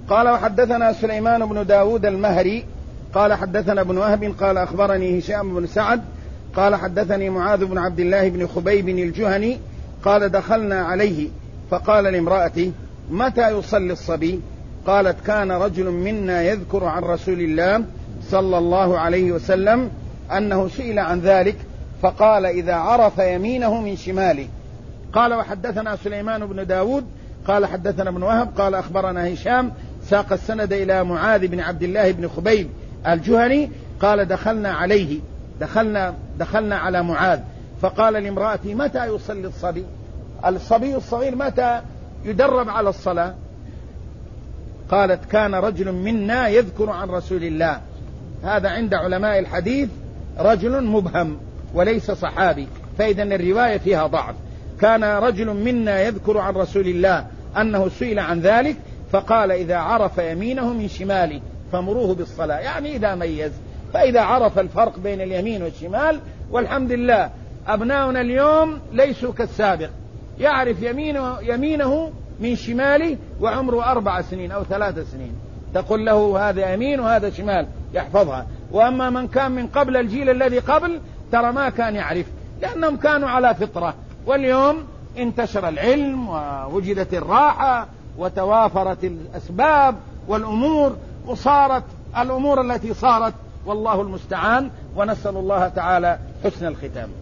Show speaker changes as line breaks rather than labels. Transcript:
قال وحدثنا سليمان بن داود المهري قال حدثنا ابن وهب قال أخبرني هشام بن سعد قال حدثني معاذ بن عبد الله بن خبيب الجهني قال دخلنا عليه فقال لامرأتي متى يصلي الصبي؟ قالت كان رجل منا يذكر عن رسول الله صلى الله عليه وسلم أنه سئل عن ذلك فقال إذا عرف يمينه من شماله. قال وحدثنا سليمان بن داود قال حدثنا ابن وهب قال أخبرنا هشام ساق السند إلى معاذ بن عبد الله بن خبيب الجهني قال دخلنا على معاذ فقال لامرأتي متى يصلي الصبي؟ الصبي الصغير متى يدرب على الصلاة؟ قالت كان رجل منا يذكر عن رسول الله. هذا عند علماء الحديث رجل مبهم وليس صحابي، فإذا الرواية فيها ضعف. كان رجل منا يذكر عن رسول الله أنه سئل عن ذلك فقال إذا عرف يمينه من شماله فمروه بالصلاة، يعني إذا ميز. فإذا عرف الفرق بين اليمين والشمال، والحمد لله أبناؤنا اليوم ليسوا كالسابق، يعرف يمينه من شماله وعمره 4 سنين أو 3 سنين، تقول له هذا يمين وهذا شمال يحفظها. وأما من كان من قبل الجيل الذي قبل ترى ما كان يعرف، لأنهم كانوا على فطرة. واليوم انتشر العلم ووجدت الراحة وتوافرت الأسباب والأمور، وصارت الأمور التي صارت، والله المستعان، ونسأل الله تعالى حسن الختام.